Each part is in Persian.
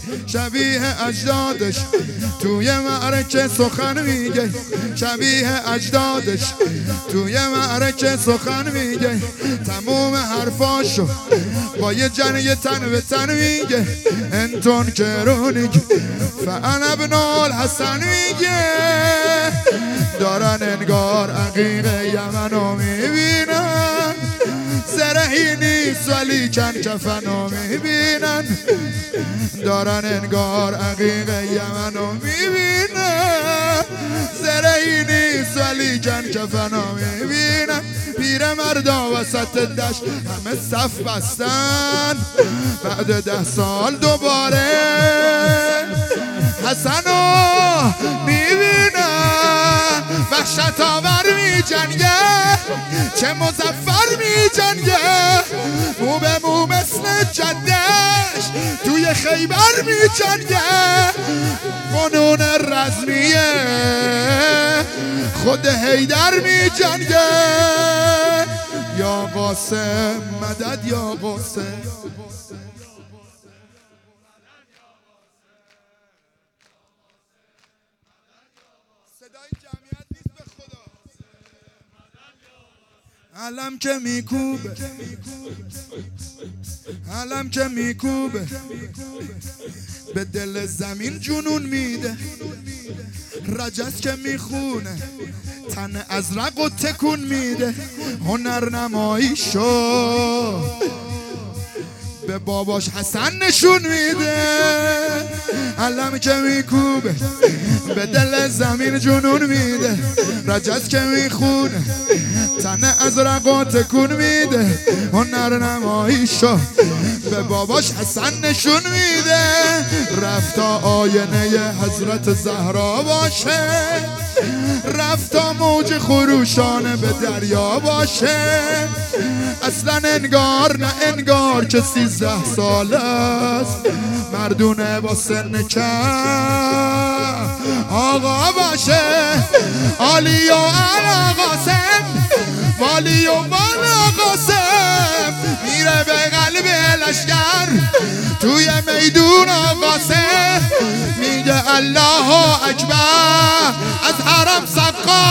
شبیه اجدادش توی معرکه سخن میگه، شبیه اجدادش توی معرکه سخن میگه، تموم حرفاشو با یه جنگ تن به تن میگه، انتون کرونیک فانا ابن الحسن میگه، دارن انگار عقیق یمنو میبینن، زرهی نیست ولی چند کفنو میبینن، دارن انگار عقیق یمنو میبینن، زرهی نیست ولی چند کفنو میبینن، پیر مردا وسط دشت همه صف بستن، بعد 10 سال دوباره حسنو میبینن، وحشت آور می جنگه، چه مظفر می جنگه، مو به مو مثل جدش توی خیبر می جنگه، فنون رزمیه خود حیدر می جنگه، یا قاسم مدد یا قاسم. صدای جمعیت نیست به خدا. علم که میکوبه، علم که میکوبه به دل زمین جنون میده، رجس که میخونه تن ازرق و تکون میده، هنرنمایی شو به باباش حسن نشون میده، علم که میکوبه به دل زمین جنون میده، رجز که میخونه تن ازرق و تکون میده، هنرنمایی شو به باباش حسن نشون میده، رفتا آینه حضرت زهرا باشه، رفتا موج خروشانه به دریا باشه، اصلا انگار نه انگار که 13 ساله است، مردونه با سن کم آقا باشه، علی و علا قاسم، والی و والا قاسم، میره به قلب لشکر توی میدون قاسم، میگه الله اکبر از حرم سقا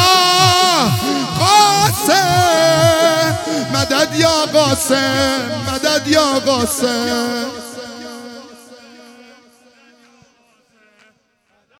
قاسم، مدد یا قاسم، مدد یا قاسم.